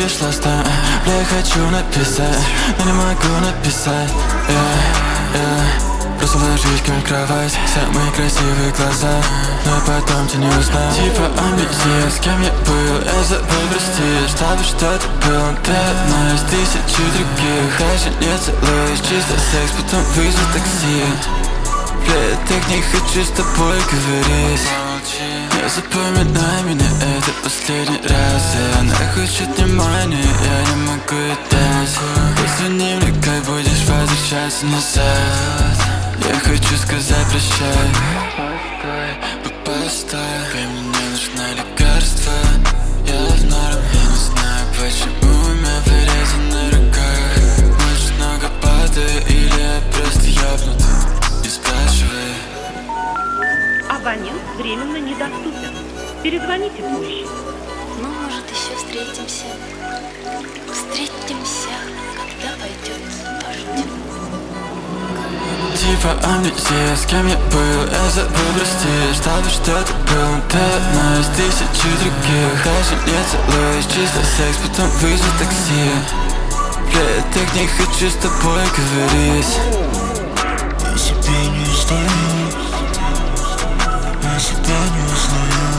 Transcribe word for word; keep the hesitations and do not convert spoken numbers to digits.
произошло с тобой. Бля, я хочу написать, но не могу написать. yeah, yeah. Просто ложись ко мне в кровать, самые красивые глаза, но я потом тебя не узнал. Типа амнезия, с кем я был, я забыл, прости. Чтобы что-то было, ты одна из тысячи других. Даже не целуюсь, чисто секс, потом вызов такси. Бля, я так не хочу с тобой говорить. Не запоминай меня, это последний раз. И она хочет внимания, я не могу ей дать. Позвони мне, как будешь возвращаться назад. Я хочу сказать прощай. Постой, постой, мне нужно лекарство. Я в норм, я не знаю, почему у меня порезы на руках. Может, много падаю, или я просто ёбнут. Не спрашивай. Абонент временно недоступен. Перезвоните позже. Ну, может, еще встретимся. Встретимся, когда пойдет дождь. Типа амнезия, с кем я был, я забыл, прости. Чтобы что-то было, ты одна из тысячи других. Даже не целуюсь, чисто секс, потом вызов такси. Бля, я так не хочу с тобой говорить. Я себя не узнаю, я себя не узнаю.